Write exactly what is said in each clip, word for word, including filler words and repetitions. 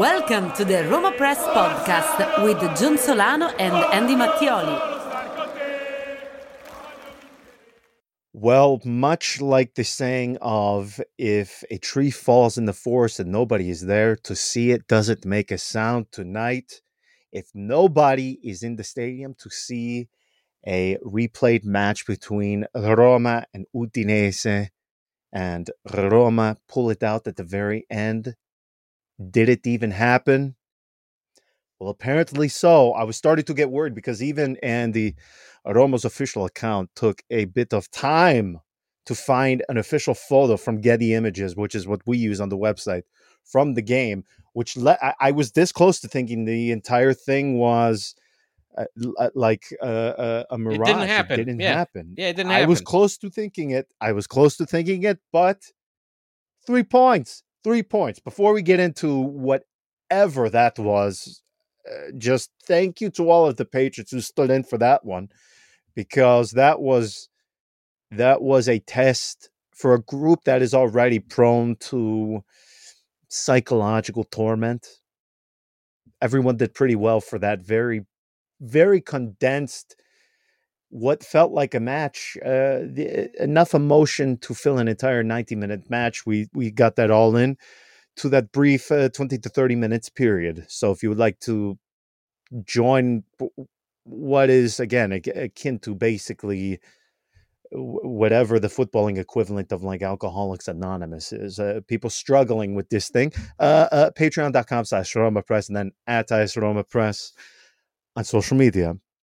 Welcome to the Roma Press Podcast with John Solano and Andy Mattioli. Well, much like the saying of if a tree falls in the forest and nobody is there to see it, does it make a sound? Tonight, if nobody is in the stadium to see a replayed match between Roma and Udinese, and Roma pull it out at the very end, did it even happen? Well, apparently so. I was starting to get worried because even Andy, Roma's official account took a bit of time to find an official photo from Getty Images, which is what we use on the website, from the game, which le- I-, I was this close to thinking the entire thing was uh, l- like uh, uh, a mirage. It didn't happen. It didn't yeah. happen. Yeah, it didn't I happen. was close to thinking it. I was close to thinking it, but three points. Three points. Before we get into whatever that was, uh, just thank you to all of the Patriots who stood in for that one, because that was that was a test for a group that is already prone to psychological torment. Everyone did pretty well for that very, very condensed, what felt like a match, uh, the, enough emotion to fill an entire ninety-minute match. We we got that all in to that brief uh, twenty to thirty minutes period. So if you would like to join what is, again, akin to basically whatever the footballing equivalent of like Alcoholics Anonymous is, uh, people struggling with this thing, uh, uh, patreon.com slash Roma Press, and then at I S Roma Press on social media.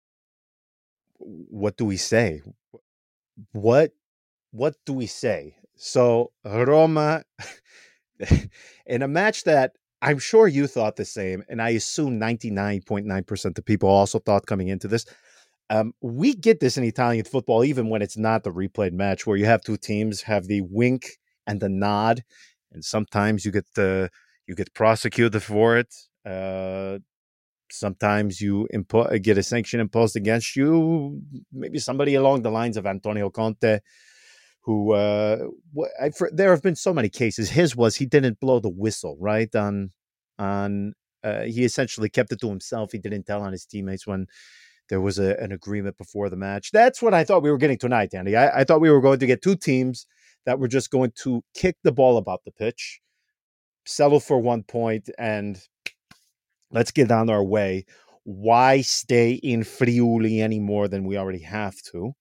What do we say? What what do we say? So Roma, in a match that I'm sure you thought the same, and I assume ninety-nine point nine percent of people also thought coming into this. Um, we get this in Italian football, even when it's not the replayed match, where you have two teams have the wink and the nod, and sometimes you get the you get prosecuted for it. Uh, sometimes you impo- get a sanction imposed against you. Maybe somebody along the lines of Antonio Conte, who uh, I, for, there have been so many cases. His was he didn't blow the whistle, right? On on uh, he essentially kept it to himself. He didn't tell on his teammates when there was a, an agreement before the match. That's what I thought we were getting tonight, Andy. I, I thought we were going to get two teams that were just going to kick the ball about the pitch, settle for one point, and let's get on our way. Why stay in Friuli any more than we already have to?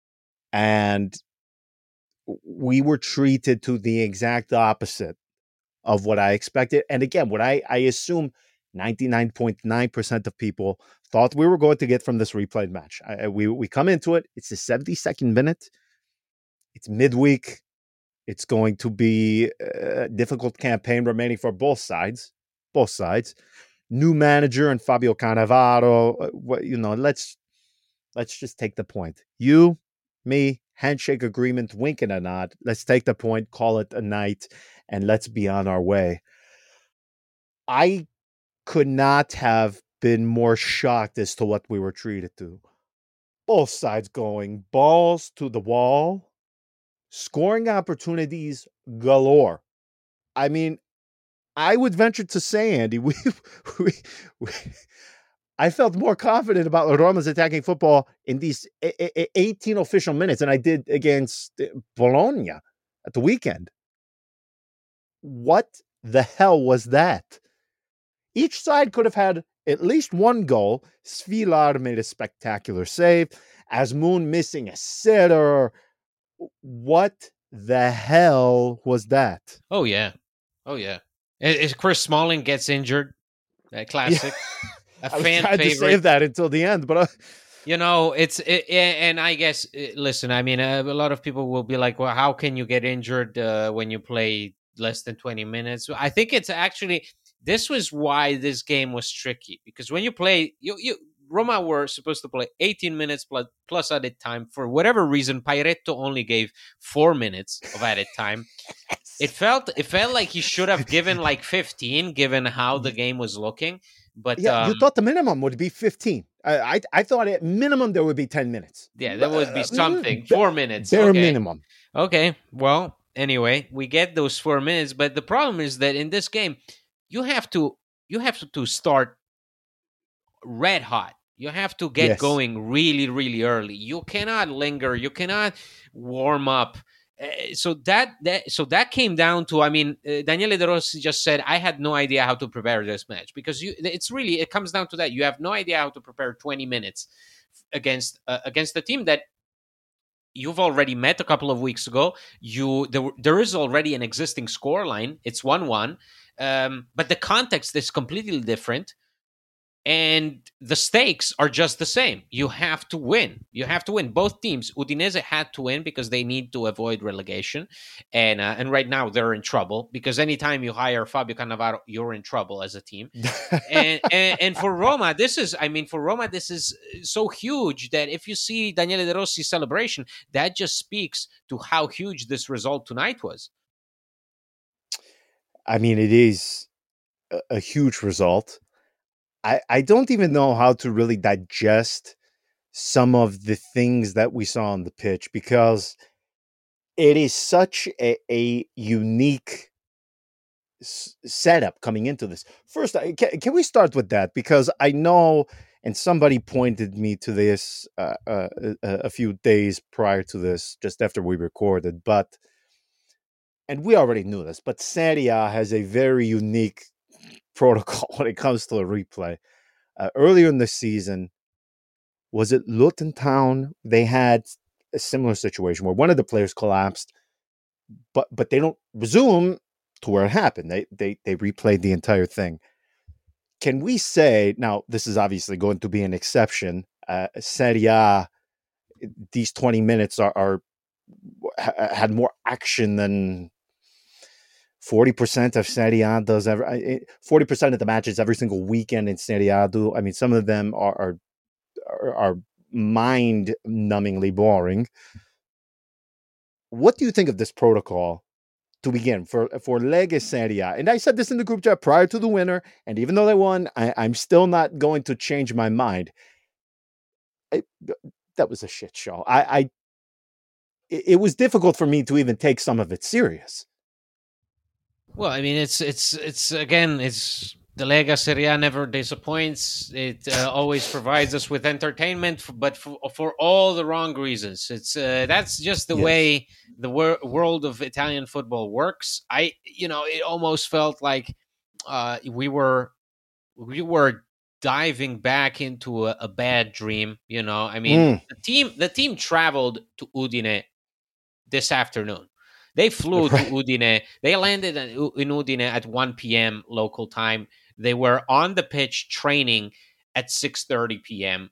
And we were treated to the exact opposite of what I expected. And again, what I, I assume ninety-nine point nine percent of people thought we were going to get from this replayed match. I, we we come into it. It's the seventy-second minute. It's midweek. It's going to be a difficult campaign remaining for both sides. Both sides. New manager and Fabio Cannavaro. What you know? Let's let's just take the point. You, me, handshake agreement, wink and a nod. Let's take the point. Call it a night, and let's be on our way. I could not have been more shocked as to what we were treated to. Both sides going balls to the wall, scoring opportunities galore. I mean, I would venture to say, Andy, we, we, we I felt more confident about Roma's attacking football in these eighteen official minutes than I did against Bologna at the weekend. What the hell was that? Each side could have had at least one goal. Svilar made a spectacular save. Azmoun missing a sitter. What the hell was that? Oh, yeah. Oh, yeah. If Chris Smalling gets injured, a classic. Yeah. A I was fan trying favorite. to save that until the end, but... Uh... You know, it's... It, and I guess, listen, I mean, a lot of people will be like, well, how can you get injured uh, when you play less than twenty minutes? I think it's actually... This was why this game was tricky, because when you play, you, you Roma were supposed to play eighteen minutes plus, plus added time. For whatever reason, Pairetto only gave four minutes of added time. yes. It felt it felt like he should have given like fifteen, given how the game was looking. But yeah, um, you thought the minimum would be fifteen. I, I I thought at minimum there would be ten minutes. Yeah, there would be something. Uh, four minutes. Bare okay. minimum. Okay. Well, anyway, we get those four minutes, but the problem is that in this game, you have to you have to start red hot. You have to get Yes. going really, really early. You cannot linger. You cannot warm up. Uh, so that that so that came down to, I mean, uh, Daniele De Rossi just said, I had no idea how to prepare this match, because you it's really, it comes down to that. You have no idea how to prepare twenty minutes against uh, against a team that you've already met a couple of weeks ago. You there, there is already an existing score line. It's one one, um, but the context is completely different. And the stakes are just the same. You have to win. You have to win. Both teams, Udinese had to win because they need to avoid relegation. And uh, and right now they're in trouble, because anytime you hire Fabio Cannavaro, you're in trouble as a team. and, and and for Roma, this is, I mean, for Roma, this is so huge that if you see Daniele De Rossi's celebration, that just speaks to how huge this result tonight was. I mean, it is a, a huge result. I, I don't even know how to really digest some of the things that we saw on the pitch, because it is such a, a unique s- setup coming into this. First, I- can, can we start with that? Because I know, and somebody pointed me to this uh, uh, a, a few days prior to this, just after we recorded, but, and we already knew this, but Serie A has a very unique protocol when it comes to a replay. Uh, earlier in the season, was it Luton Town? They had a similar situation where one of the players collapsed, but but they don't resume to where it happened. They they they replayed the entire thing. Can we say, now this is obviously going to be an exception, uh, Serie A, these twenty minutes are, are had more action than forty percent of Serie A does ever. forty percent of the matches every single weekend in Serie A do. I mean, some of them are are, are, are mind-numbingly boring. What do you think of this protocol to begin for for Lega Serie A? And I said this in the group chat prior to the winner, and even though they won, I, I'm still not going to change my mind. I, that was a shit show. I, I it, it was difficult for me to even take some of it serious. Well, I mean, it's it's it's again, it's the Lega Serie A never disappoints. It uh, always provides us with entertainment, but for, for all the wrong reasons. It's uh, that's just the Yes. way the wor- world of Italian football works. I, you know, it almost felt like uh, we were we were diving back into a, a bad dream. You know, I mean, Mm. the team the team traveled to Udine this afternoon. They flew Right. to Udine. They landed in Udine at one p.m. local time. They were on the pitch training at six thirty p.m.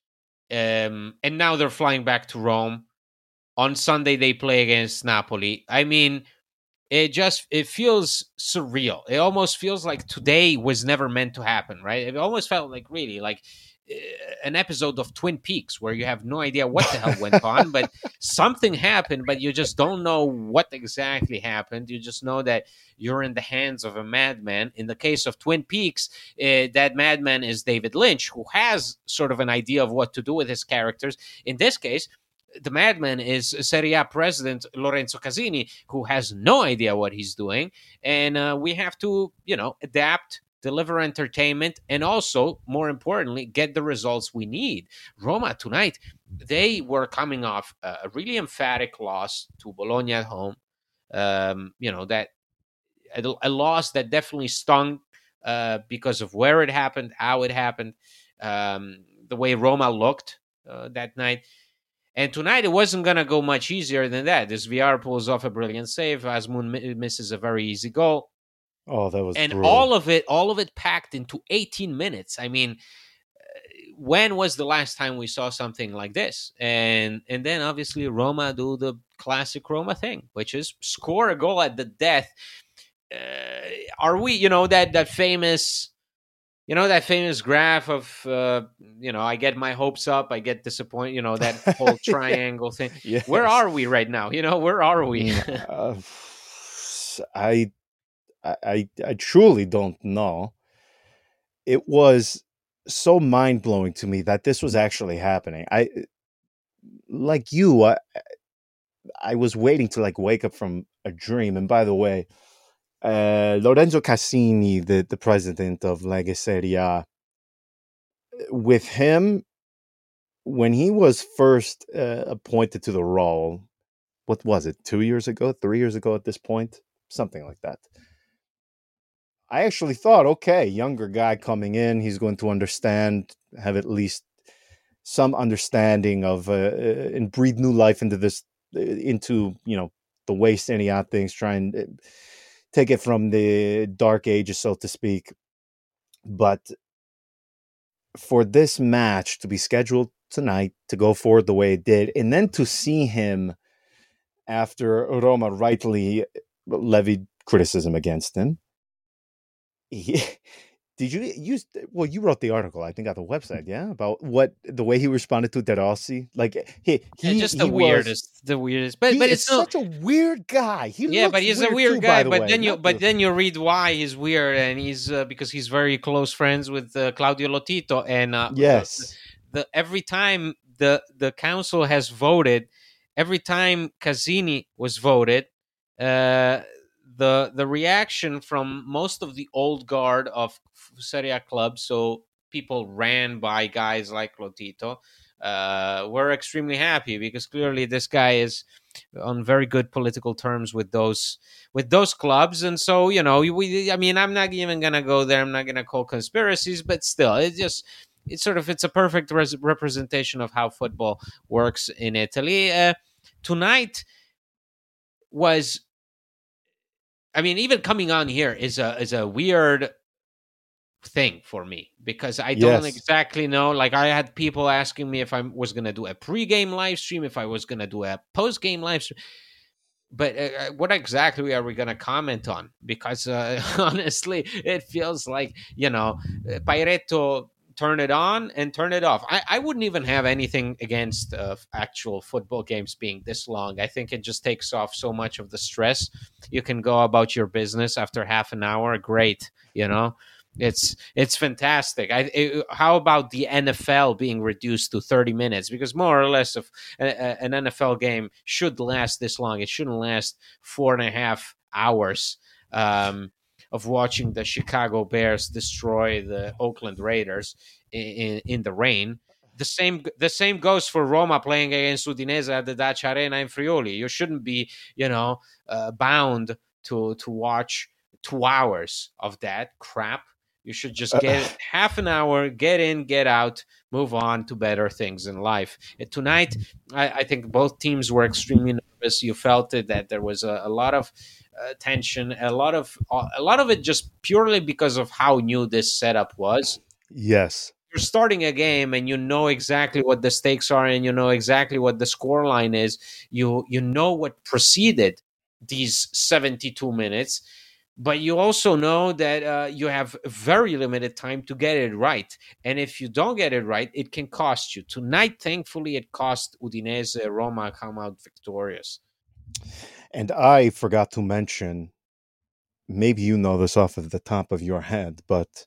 Um, and now they're flying back to Rome. On Sunday, they play against Napoli. I mean, it just it feels surreal. It almost feels like today was never meant to happen, right? It almost felt like really like uh, an episode of Twin Peaks where you have no idea what the hell went on, but something happened, but you just don't know what exactly happened. You just know that you're in the hands of a madman. In the case of Twin Peaks, uh, that madman is David Lynch, who has sort of an idea of what to do with his characters. In this case, the madman is Serie A president Lorenzo Casini, who has no idea what he's doing. And uh, we have to, you know, adapt, deliver entertainment, and also, more importantly, get the results we need. Roma tonight, they were coming off a really emphatic loss to Bologna at home. Um, you know, that a, a loss that definitely stung uh, because of where it happened, how it happened, um, the way Roma looked uh, that night. And tonight, it wasn't going to go much easier than that. This V R pulls off a brilliant save. Asmun misses a very easy goal. Oh, that was And brutal. all of it, all of it packed into eighteen minutes. I mean, when was the last time we saw something like this? And and then obviously Roma do the classic Roma thing, which is score a goal at the death. Uh, are we, you know, that that famous... You know, that famous graph of, uh, you know, I get my hopes up, I get disappointed, you know, that whole triangle thing. Yes. Where are we right now? You know, where are we? uh, I, I, I truly don't know. It was so mind-blowing to me that this was actually happening. I, like you, I, I was waiting to like wake up from a dream. And by the way, uh, Lorenzo Cassini, the, the president of Lega Serie A, with him, when he was first uh, appointed to the role, what was it, two years ago, three years ago at this point? Something like that. I actually thought, okay, younger guy coming in, he's going to understand, have at least some understanding of, uh, and breathe new life into this, into, you know, the way Serie A things, try and take it from the dark ages, so to speak. But for this match to be scheduled tonight, to go forward the way it did, and then to see him after Roma rightly levied criticism against him, he, did you use? Well, you wrote the article, I think, on the website, yeah, about what the way he responded to De Rossi. Like he, he yeah, just the he weirdest, was, the weirdest. But he but is it's no, such a weird guy. He yeah, looks but he's weird a weird too, guy. by the But way. then you Not but the- then you read why he's weird, and he's uh, because he's very close friends with uh, Claudio Lotito, and uh, the, yes, the every time the the council has voted, every time Cassini was voted, uh, the the reaction from most of the old guard of Serie A clubs, so people ran by guys like Lotito, uh, were extremely happy because clearly this guy is on very good political terms with those with those clubs, and so you know we. I mean, I'm not even gonna go there. I'm not gonna call conspiracies, but still, it's just it's sort of it's a perfect res- representation of how football works in Italy. Uh, tonight was, I mean, even coming on here is a is a weird thing for me because I don't yes. exactly know. Like I had people asking me if I was going to do a pre-game live stream, if I was going to do a post-game live stream. But uh, what exactly are we going to comment on? Because uh, honestly, it feels like, you know, Pairetto turn it on and turn it off. I, I wouldn't even have anything against uh, actual football games being this long. I think it just takes off so much of the stress. You can go about your business after half an hour. Great, you know. It's it's fantastic. I, it, how about the N F L being reduced to thirty minutes? Because more or less, of a, a, an N F L game should last this long. It shouldn't last four and a half hours um, of watching the Chicago Bears destroy the Oakland Raiders in, in, in the rain. The same the same goes for Roma playing against Udinese at the Dacia Arena in Friuli. You shouldn't be, you know, uh, bound to to watch two hours of that crap. You should just get Uh, half an hour, get in, get out, move on to better things in life. And tonight, I, I think both teams were extremely nervous. You felt it that there was a, a lot of uh, tension, a lot of a lot of it just purely because of how new this setup was. yes. You're starting a game and you know exactly what the stakes are and you know exactly what the score line is. You you know what preceded these seventy-two minutes, but you also know that uh, you have very limited time to get it right. And if you don't get it right, it can cost you. Tonight, thankfully, it cost Udinese. Roma come out victorious. And I forgot to mention, maybe you know this off of the top of your head, but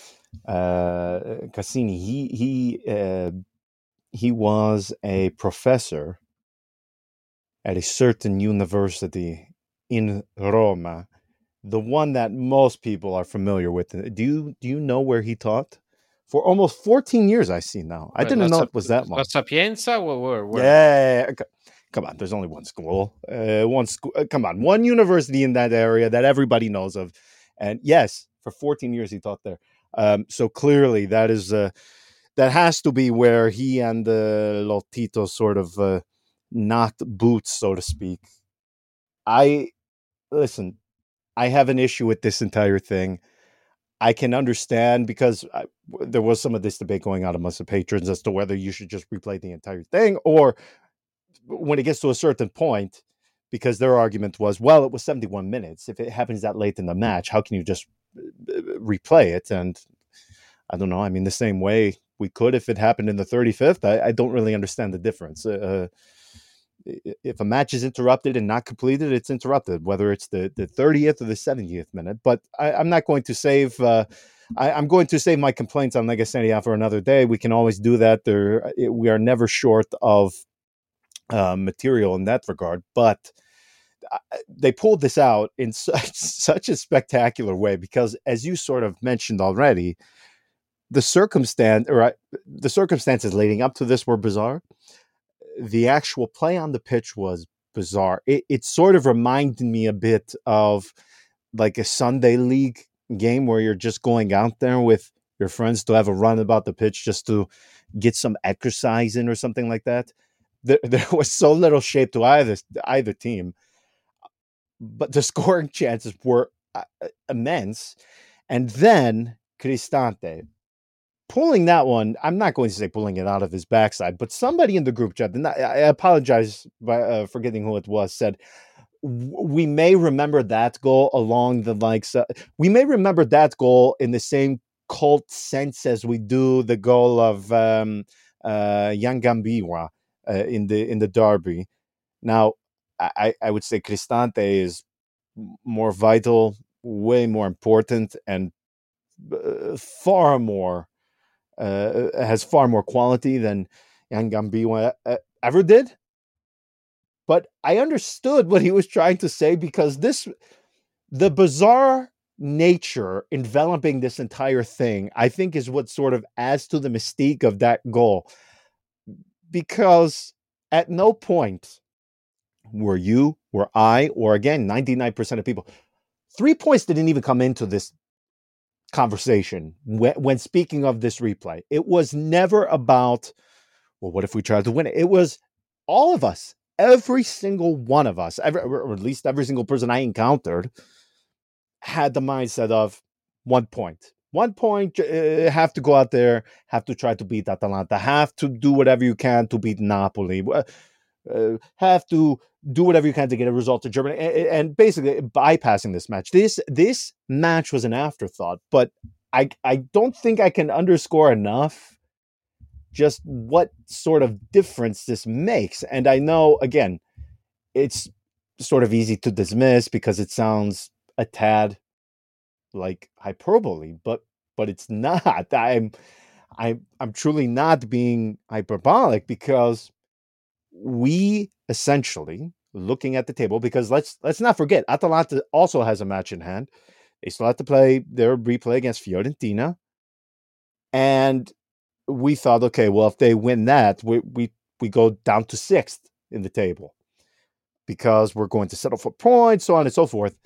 uh, Cassini, he he uh, he was a professor at a certain university in Roma, the one that most people are familiar with. Do you do you know where he taught? For almost fourteen years, I see now. I But didn't La, know Sap- it was that La long. Sapienza? Where? where, where? Yeah, c- come on. There's only one school. Uh, one school. Uh, come on, one university in that area that everybody knows of. And yes, for fourteen years he taught there. Um, so clearly, that is uh, that has to be where he and uh, Lotito sort of uh, knocked boots, so to speak. I listen. I have an issue with this entire thing. I can understand because I, there was some of this debate going on amongst the patrons as to whether you should just replay the entire thing or when it gets to a certain point, because their argument was, well, it was seventy-one minutes. If it happens that late in the match, how can you just replay it? And I don't know. I mean, the same way we could if it happened in the thirty-fifth. I, I don't really understand the difference. Uh, if a match is interrupted and not completed, it's interrupted, whether it's the, the thirtieth or the seventieth minute. But I, I'm not going to save. Uh, I, I'm going to save my complaints on Lega Serie A for another day. We can always do that. There, we are never short of uh, material in that regard. But they pulled this out in such, such a spectacular way because, as you sort of mentioned already, the circumstance, or the circumstances leading up to this were bizarre. The actual play on the pitch was bizarre. It, it sort of reminded me a bit of like a Sunday league game where you're just going out there with your friends to have a run about the pitch just to get some exercise in or something like that. There, there was so little shape to either either team, but the scoring chances were uh, immense. And then Cristante pulling that one, I'm not going to say pulling it out of his backside, but somebody in the group chat, and I apologize by uh, forgetting who it was, said, we may remember that goal along the likes, uh, we may remember that goal in the same cult sense as we do the goal of um, uh, Yangambiwa uh, in the in the derby. Now, I, I would say Cristante is more vital, way more important, and uh, far more uh, has far more quality than Yangambiwa uh, ever did. But I understood what he was trying to say because this, the bizarre nature enveloping this entire thing, I think is what sort of adds to the mystique of that goal. Because at no point were you, were I, or again, ninety-nine percent of people, three points didn't even come into this conversation when, when speaking of this replay. It was never about, well, what if we tried to win it? It was all of us. Every single one of us, every, or at least every single person I encountered, had the mindset of one point. One point, uh, have to go out there, have to try to beat Atalanta, have to do whatever you can to beat Napoli, uh, have to do whatever you can to get a result to Germany, and, and basically bypassing this match. This this match was an afterthought, but I I don't think I can underscore enough just what sort of difference this makes. And I know, again, it's sort of easy to dismiss because it sounds a tad like hyperbole, but but it's not. I'm I'm I'm truly not being hyperbolic because we essentially, looking at the table, because let's let's not forget, Atalanta also has a match in hand. They still have to play their replay against Fiorentina. And we thought, okay, well, if they win that, we we we go down to sixth in the table because we're going to settle for points, so on and so forth.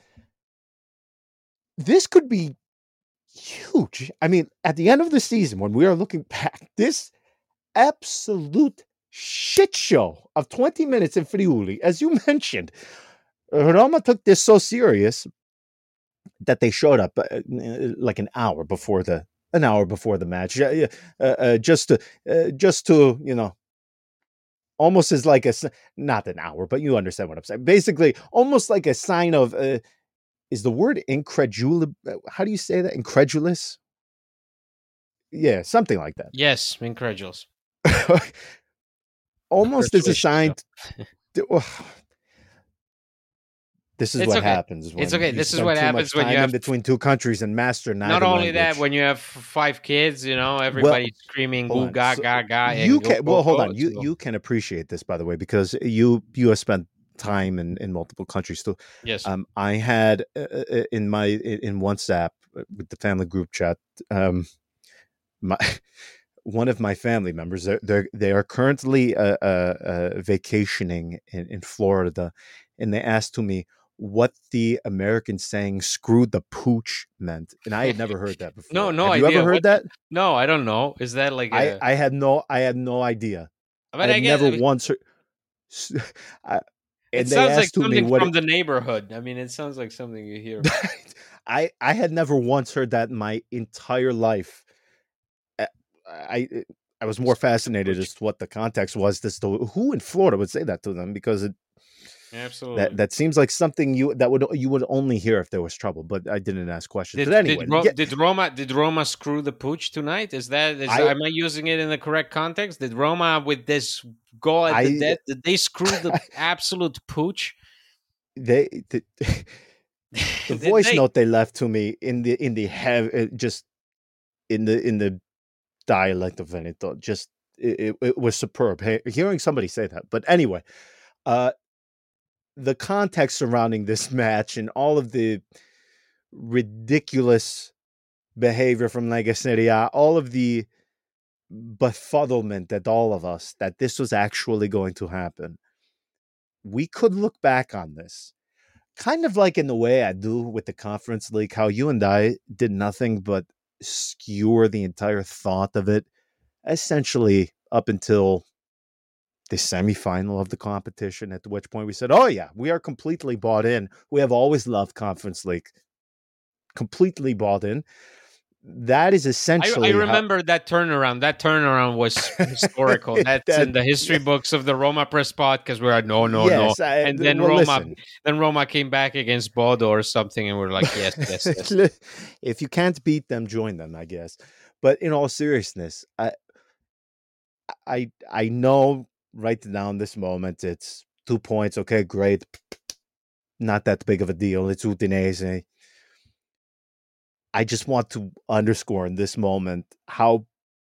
This could be huge. I mean, at the end of the season, when we are looking back, this absolute shit show of twenty minutes in Friuli, as you mentioned, Roma took this so serious that they showed up uh, like an hour before the an hour before the match, uh, uh, just to uh, just to you know, almost as like a not an hour, but you understand what I'm saying. Basically, almost like a sign of uh, is the word incredulous? How do you say that? Incredulous? Yeah, something like that. Yes, incredulous. Almost as a sign. To, oh, this is it's what okay. happens. When it's okay. You this is what happens when you have in between two countries and master neither not only language. that, when you have five kids, you know, everybody's well, screaming "goo ga so ga ga." You and can go, well go, hold go, on. You so. you can appreciate this, by the way, because you you have spent time in, in multiple countries too. Yes. Um, I had uh, in my in WhatsApp with the family group chat. Um, my one of my family members, they're, they're they are currently uh, uh, uh, vacationing in, in Florida, and they asked to me what the American saying "screw the pooch" meant, and I had never heard that before. no, no Have idea. you ever heard what, that? No, I don't know. Is that like I a... I had no I had no idea. But I, I guess never I mean, once heard. I, it and they sounds like asked to me something what from it, the neighborhood. I mean, it sounds like something you hear. I I had never once heard that in my entire life. I I, I was more fascinated as to what the context was. As to who in Florida would say that to them, because it absolutely that that seems like something you that would you would only hear if there was trouble. But I didn't ask questions. Did, but anyway, did, Ro- yeah, did Roma did Roma screw the pooch tonight? Is that is I, am I using it in the correct context? Did Roma with this goal at I, the death, did they screw the absolute pooch? They the, the voice they? note they left to me in the in the have just in the in the dialect of Veneto, just it, it, it was superb. Hey, hearing somebody say that. But anyway, uh, the context surrounding this match and all of the ridiculous behavior from Lega Serie A, all of the befuddlement that all of us, that this was actually going to happen. We could look back on this kind of like in the way I do with the Conference League, how you and I did nothing but skewer the entire thought of it, essentially up until the semifinal of the competition, at which point we said, oh yeah, we are completely bought in. We have always loved Conference League. Completely bought in. That is essentially. I, I remember how, that turnaround. That turnaround was historical. That's that, in the history yes. books of the Roma Press podcast. We're like, no, no, yes, no. I, and then well, Roma, listen. then Roma came back against Bodo or something, and we're like, yes, yes, yes. If you can't beat them, join them, I guess. But in all seriousness, I, I, I know right now in this moment, it's two points. Okay, great. Not that big of a deal. It's Udinese. I just want to underscore in this moment how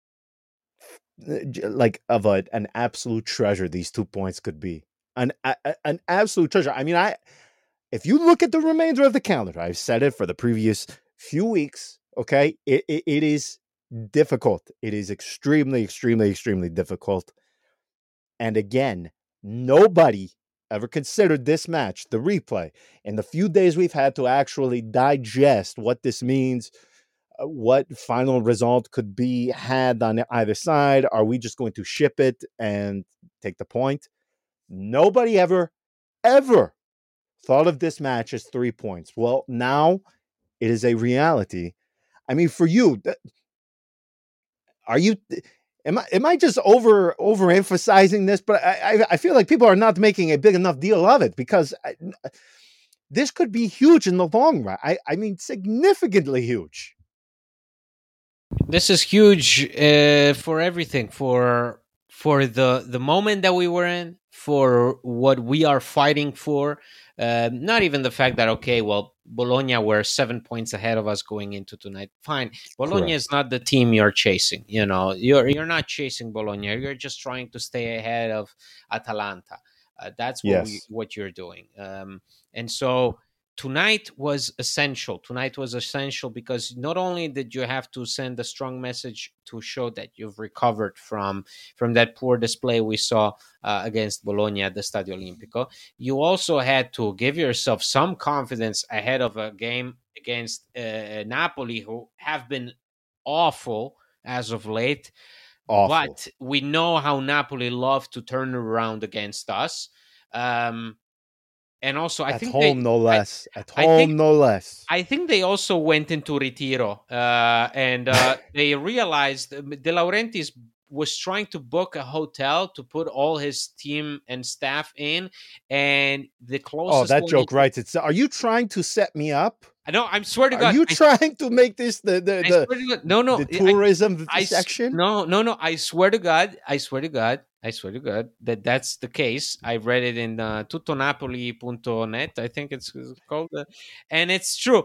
like of a, an absolute treasure these two points could be. An a, an absolute treasure. I mean, I if you look at the remainder of the calendar, I've said it for the previous few weeks, okay? It, it, it is difficult. It is extremely, extremely, extremely difficult. And again, nobody ever considered this match, the replay, in the few days we've had to actually digest what this means, uh, what final result could be had on either side. Are we just going to ship it and take the point? Nobody ever, ever thought of this match as three points. Well, now it is a reality. I mean, for you, are you... Am I am I just over overemphasizing this? But I, I feel like people are not making a big enough deal of it, because I, this could be huge in the long run. I, I mean, significantly huge. This is huge uh, for everything, for for the the moment that we were in, for what we are fighting for. Uh, not even the fact that, okay, well, Bologna were seven points ahead of us going into tonight. Fine. Bologna Correct. Is not the team you're chasing. You know, you're you're not chasing Bologna. You're just trying to stay ahead of Atalanta. Uh, that's what yes. we, what you're doing. Um, and so tonight was essential. Tonight was essential because not only did you have to send a strong message to show that you've recovered from from that poor display we saw uh, against Bologna at the Stadio Olimpico, you also had to give yourself some confidence ahead of a game against uh, Napoli, who have been awful as of late. Awful. But we know how Napoli love to turn around against us. Um, And also, I at think home, they, no less. I, at home, think, no less. I think they also went into Retiro, uh, and uh, they realized De Laurentiis was trying to book a hotel to put all his team and staff in, and the closest. Oh, that joke, he, right? It's. Are you trying to set me up? I know. I'm swear to Are God. Are you I, trying to make this the the, the no no the tourism I, section? I, no no no. I swear to God. I swear to God. I swear to God that that's the case. I read it in uh, tutto napoli dot net. I think it's called, uh, and it's true.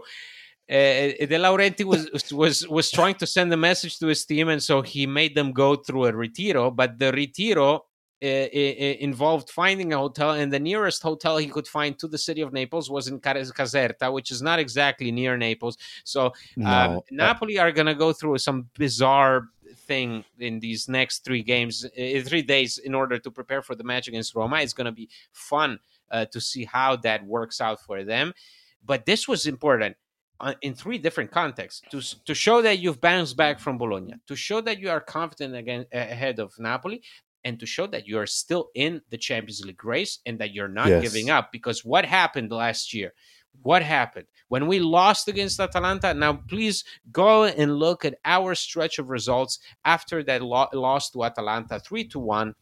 Uh, De Laurenti was was was trying to send a message to his team, and so he made them go through a retiro. But the retiro uh, involved finding a hotel, and the nearest hotel he could find to the city of Naples was in Caserta, which is not exactly near Naples. So um, no. Napoli are going to go through some bizarre thing in these next three games, uh, three days, in order to prepare for the match against Roma. It's going to be fun uh, to see how that works out for them. But this was important uh, in three different contexts: to to show that you've bounced back from Bologna, to show that you are confident again ahead of Napoli, and to show that you are still in the Champions League race and that you're not yes. giving up. Because what happened last year? What happened when we lost against Atalanta? Now, please go and look at our stretch of results after that lo- loss to Atalanta, three to one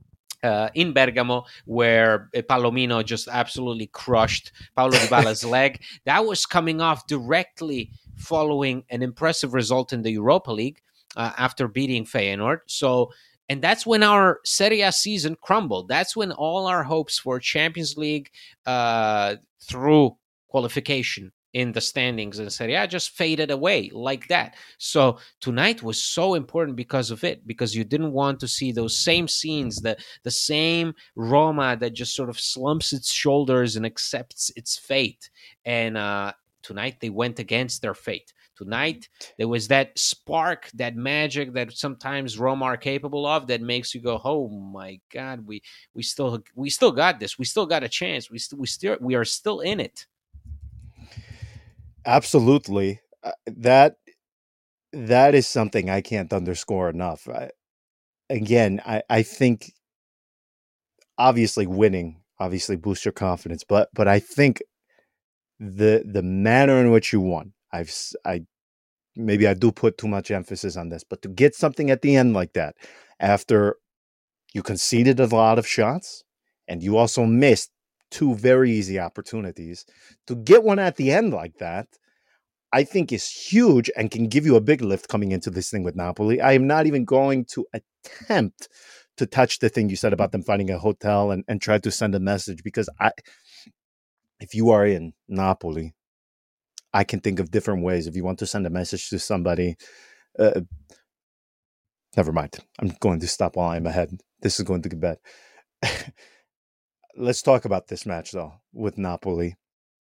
uh, in Bergamo, where Palomino just absolutely crushed Paulo Dybala's leg. That was coming off directly following an impressive result in the Europa League uh, after beating Feyenoord. So, and that's when our Serie A season crumbled. That's when all our hopes for Champions League uh, through qualification in the standings and Serie A just faded away like that. So tonight was so important because of it, because you didn't want to see those same scenes, the, the same Roma that just sort of slumps its shoulders and accepts its fate. And uh, tonight they went against their fate. Tonight there was that spark, that magic that sometimes Roma are capable of, that makes you go, "Oh my God, we we still we still got this. We still got a chance. We still we still we are still in it." Absolutely. Uh, that that is something I can't underscore enough. I, again, I, I think obviously winning obviously boosts your confidence, but but I think the the manner in which you won, I've I maybe I do put too much emphasis on this, but to get something at the end like that, after you conceded a lot of shots and you also missed two very easy opportunities, to get one at the end like that, I think is huge and can give you a big lift coming into this thing with Napoli. I am not even going to attempt to touch the thing you said about them finding a hotel and, and try to send a message, because I, if you are in Napoli, I can think of different ways. If you want to send a message to somebody, uh, never mind. I'm going to stop while I'm ahead. This is going to get bad. Let's talk about this match, though, with Napoli.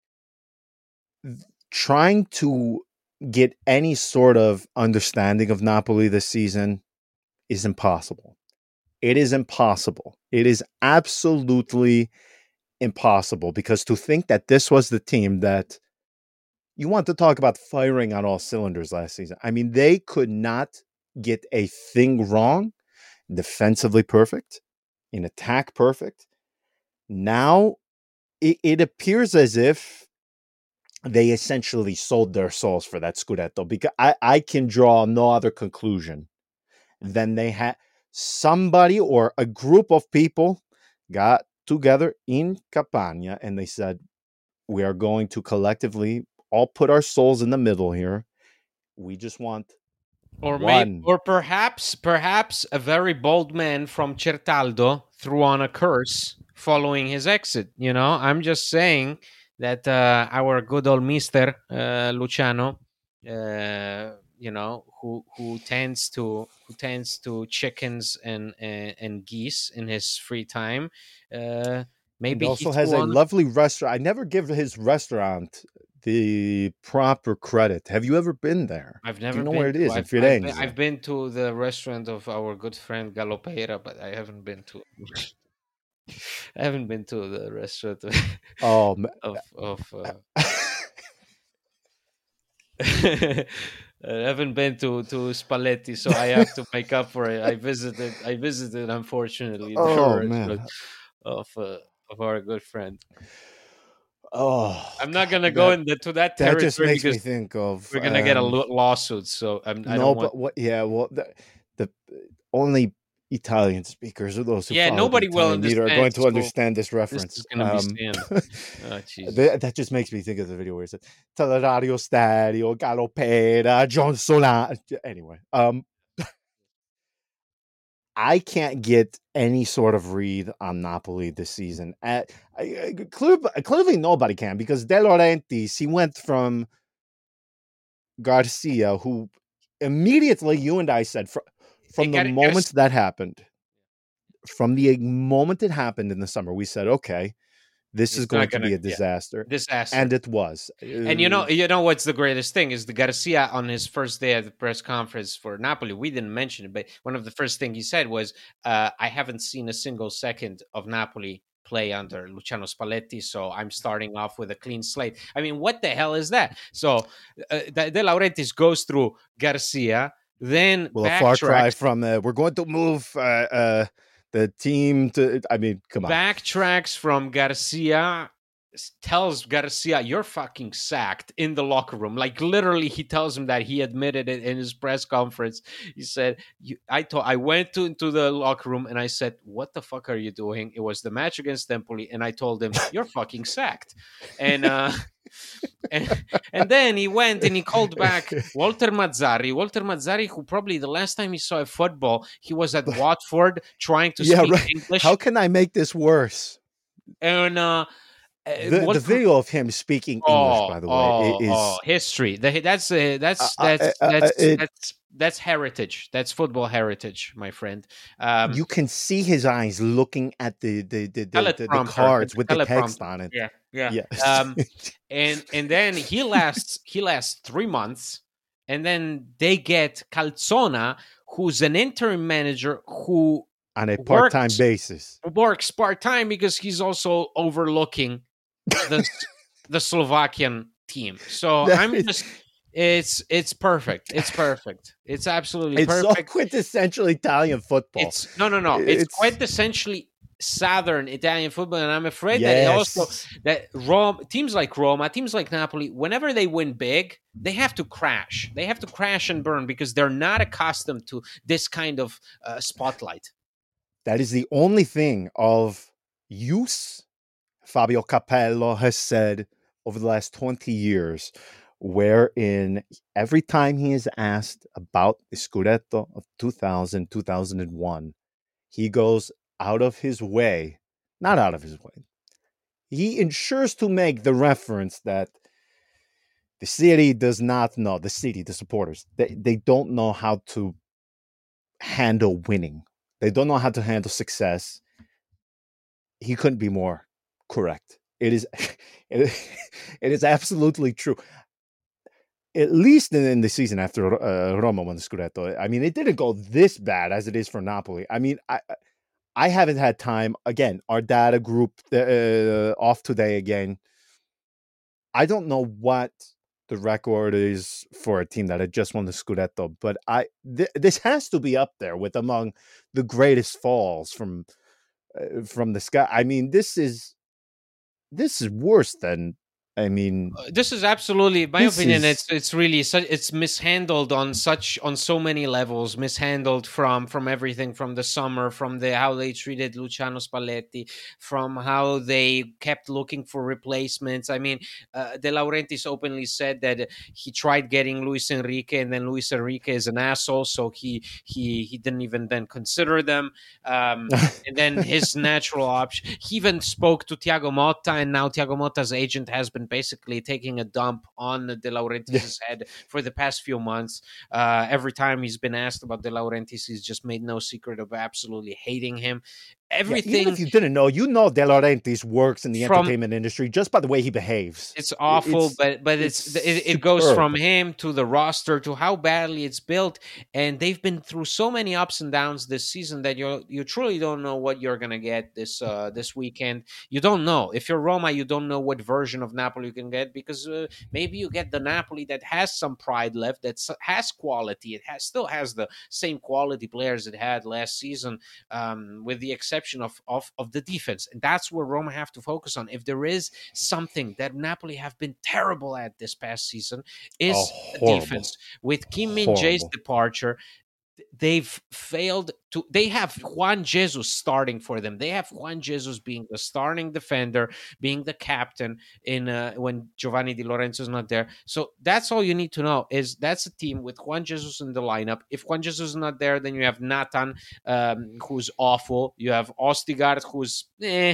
Trying to get any sort of understanding of Napoli this season is impossible. It is impossible. It is absolutely impossible, because to think that this was the team that you want to talk about firing on all cylinders last season. I mean, they could not get a thing wrong. Defensively perfect, in attack perfect. Now it, it appears as if they essentially sold their souls for that Scudetto, because I, I can draw no other conclusion than they had somebody or a group of people got together in Campania and they said, we are going to collectively all put our souls in the middle here. We just want Or one. maybe, or perhaps, perhaps a very bold man from Certaldo threw on a curse following his exit. You know, I'm just saying that uh, our good old Mister uh, Luciano, uh, you know, who who tends to who tends to chickens and and, and geese in his free time, uh, maybe and also he has a on... lovely restaurant. I never give his restaurant the proper credit. Have you ever been there? I've never Do you know been where it to. is in I've, I've, been, Firenze? I've been to the restaurant of our good friend Galopeira, but I haven't been to. I haven't been to the restaurant of Oh, of. of uh, I haven't been to to Spalletti, so I have to make up for it. I visited. I visited, unfortunately, the oh restaurant man. of uh, of our good friend. Oh, I'm not God, gonna go that, into to that that just territory makes me because think of we're gonna get a um, lo- lawsuit. So I'm, I no, don't want. but what? Yeah, well, the, the only Italian speakers or those who Yeah, follow the nobody will Italian media are understand. going to So understand this this reference. is gonna be Um, stand. Oh Jesus! that, that just makes me think of the video where it says Teleradio Stadio, Galopeira, John Solano. Anyway, um, I can't get any sort of read on Napoli this season. Uh, I, I, clearly, clearly, nobody can, because De Laurentiis, he went from Garcia, who immediately, you and I said, from, from the Gar- moment Gar- that happened, from the moment it happened in the summer, we said, okay, this is it's going not to gonna. be a Yeah, disaster. disaster. And it was. And you know, Uh, you know what's the greatest thing is the Garcia on his first day at the press conference for Napoli. We didn't mention it, but one of the first things he said was, uh, "I haven't seen a single second of Napoli play under Luciano Spalletti, so I'm starting off with a clean slate." I mean, what the hell is that? So uh, De Laurentiis goes through Garcia, then well, a far cry backtracks. from uh, we're going to move uh, uh, the team to. I mean, come on. Backtracks from Garcia. Tells Garcia, "You're fucking sacked," in the locker room. Like literally, he tells him that. He admitted it in his press conference. He said, you, "I told, I went to, into the locker room and I said, what the fuck are you doing? It was the match against Empoli, and I told him, you're fucking sacked." And uh, and and then he went and he called back Walter Mazzarri. Walter Mazzarri, who probably the last time he saw a football, he was at Watford trying to yeah, speak right. English. How can I make this worse? And uh, uh, The the what video of him speaking English, Oh, by the way, i- oh, oh, is history. The, that's uh, uh, that's uh, uh, that's uh, uh, that's it. that's that's heritage. That's football heritage, my friend. Um, You can see his eyes looking at the the the the, the, the teleprompter, at cards the with the text teleprompter. on it. Yeah, yeah. Yes. Um, and and then he lasts he lasts three months, and then they get Calzona, who's an interim manager who On a part-time works basis. works part time because he's also overlooking the the Slovakian team. So That I'm is- just it's it's perfect. It's perfect. It's absolutely it's so perfect. quintessential Italian football. It's no no no. It's, It's- quite essentially southern Italian football, and I'm afraid that it Yes. also that Rome teams like Roma, teams like Napoli, whenever they win big, they have to crash. They have to crash and burn because they're not accustomed to this kind of uh, spotlight. That is the only thing of use Fabio Capello has said over the last twenty years, wherein every time he is asked about the Scudetto of two thousand, two thousand one, he goes out of his way, not out of his way. He ensures to make the reference that the city does not know, the city, the supporters, they, they don't know how to handle winning. They don't know how to handle success. He couldn't be more correct. It is, it, it is absolutely true. At least in, in the season after uh, Roma won the Scudetto, I mean, it didn't go this bad as it is for Napoli. I mean, I I haven't had time. Again, our data group uh, off today again. I don't know what the record is for a team that had just won the Scudetto, but I th- this has to be up there with among the greatest falls from uh, from the sky. I mean, this is this is worse than. I mean, Uh, this is absolutely my This opinion. is- It's it's really su- it's mishandled on such on so many levels. Mishandled from from everything from the summer, from the how they treated Luciano Spalletti, from how they kept looking for replacements. I mean, uh, De Laurentiis openly said that he tried getting Luis Enrique, and then Luis Enrique is an asshole, so he he he didn't even then consider them. Um, and then his natural option. He even spoke to Thiago Motta, and now Thiago Motta's agent has been basically taking a dump on De Laurentiis' head for the past few months. Uh, every time he's been asked about De Laurentiis, he's just made no secret of absolutely hating him. yeah, Everything. even if you didn't know, you know De Laurentiis works in the From- entertainment industry just by the way he behaves. It's awful, It's- but but it's, it's it, it goes superb. from him to the roster to how badly it's built, and they've been through so many ups and downs this season that you you truly don't know what you're gonna get this uh, this weekend. You don't know if you're Roma, you don't know what version of Napoli you can get because uh, maybe you get the Napoli that has some pride left, that has quality. It has still has the same quality players it had last season, um, with the exception of of of the defense, and that's where Roma have to focus on. If there is something that Napoli have been terrible at this past season, is Oh, the horrible. defense. With Kim Min Jae's Horrible. departure, they've failed to. They have Juan Jesus starting for them. They have Juan Jesus being the starting defender, being the captain in uh, when Giovanni Di Lorenzo is not there. So that's all you need to know is that's a team with Juan Jesus in the lineup. If Juan Jesus is not there, then you have Nathan, um, who's awful. You have Ostigard, who's eh.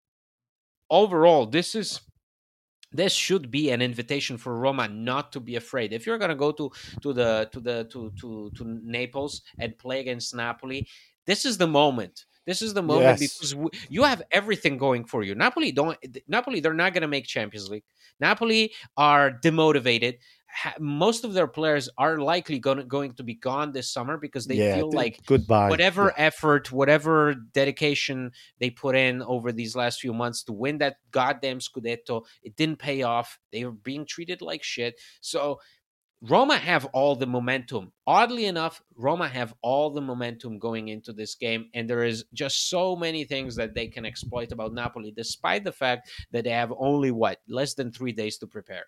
Overall, this is this should be an invitation for Roma not to be afraid. If you're going to go to to the to the to to to Naples and play against Napoli, this is the moment. This is the moment Yes. because w- you have everything going for you. Napoli don't. Napoli, they're not going to make Champions League. Napoli are demotivated. Ha- most of their players are likely going going to be gone this summer because they yeah, feel th- like goodbye. whatever Yeah. effort, whatever dedication they put in over these last few months to win that goddamn Scudetto, it didn't pay off. They were being treated like shit. So Roma have all the momentum. Oddly enough, Roma have all the momentum going into this game, and there is just so many things that they can exploit about Napoli, despite the fact that they have only, what, less than three days to prepare.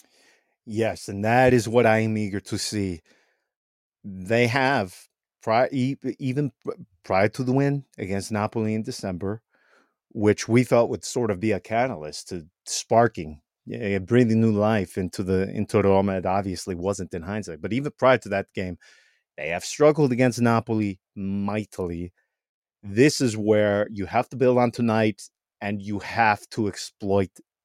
Yes, and that is what I am eager to see. They have pri- e- even p- prior to the win against Napoli in December, which we felt would sort of be a catalyst to sparking, yeah, breathing new life into the into Roma. It obviously wasn't in hindsight, but even prior to that game, they have struggled against Napoli mightily. This is where you have to build on tonight, and you have to exploit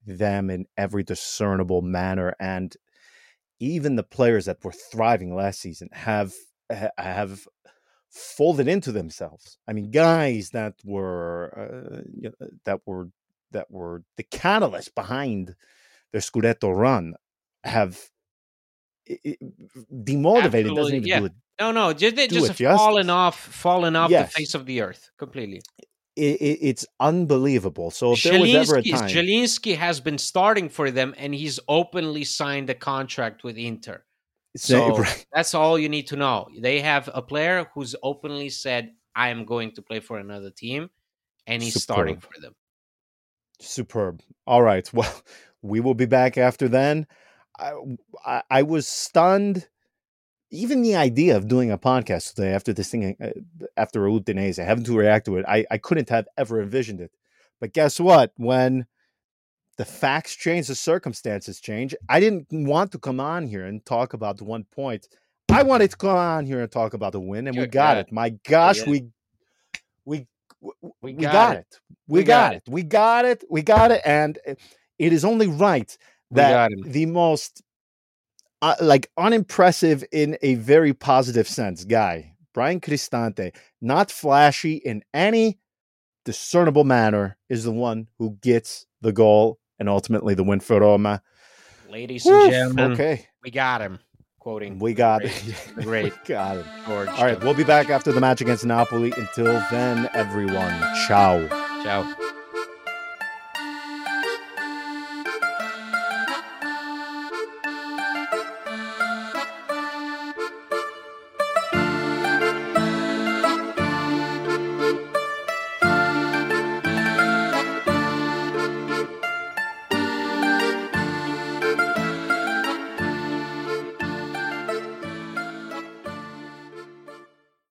them in every discernible manner. And even the players that were thriving last season have have folded into themselves. I mean, guys that were uh, you know, that were that were the catalyst behind their Scudetto run have it, it, demotivated. Absolutely, Doesn't even yeah. do it. No, no, just they do just it have fallen justice. off, fallen off Yes. the face of the earth completely. It, it, it's unbelievable. So if there was ever a time, Zielinski has been starting for them, and he's openly signed a contract with Inter. say, So right, that's all you need to know. They have a player who's openly said, "I am going to play for another team," and he's starting Superb. for them. Superb. All right. Well, we will be back after then. I, I, I was stunned. Even the idea of doing a podcast today after this thing, uh, after Udinese, having to react to it, I, I couldn't have ever envisioned it. But guess what? When the facts change, the circumstances change. I didn't want to come on here and talk about the one point. I wanted to come on here and talk about the win, and we got Yeah. it. My gosh, Yeah. we we we, We we got got it. it. We, We got, got it. We got it. We got it. And it is only right We that got him. the most uh, like unimpressive in a very positive sense guy, Brian Cristante, not flashy in any discernible manner, is the one who gets the goal and ultimately the win for Roma. Ladies Woof, and gentlemen, okay, we got him. Quoting we got great, it. the great We got it. George. All right, we'll be back after the match against Napoli. Until then, everyone, ciao. Ciao.